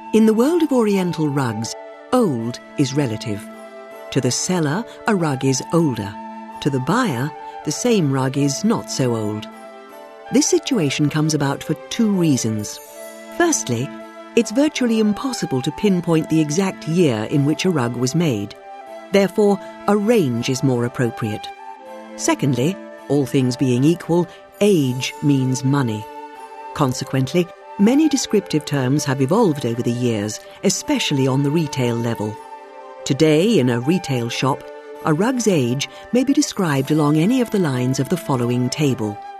In the world of Oriental rugs, old is relative. To the seller, a rug is older. To the buyer, the same rug is not so old. This situation comes about for two reasons. Firstly, it's virtually impossible to pinpoint the exact year in which a rug was made. Therefore, a range is more appropriate. Secondly, all things being equal, age means money. Consequently, many descriptive terms have evolved over the years, especially on the retail level. Today, in a retail shop, a rug's age may be described along any of the lines of the following table.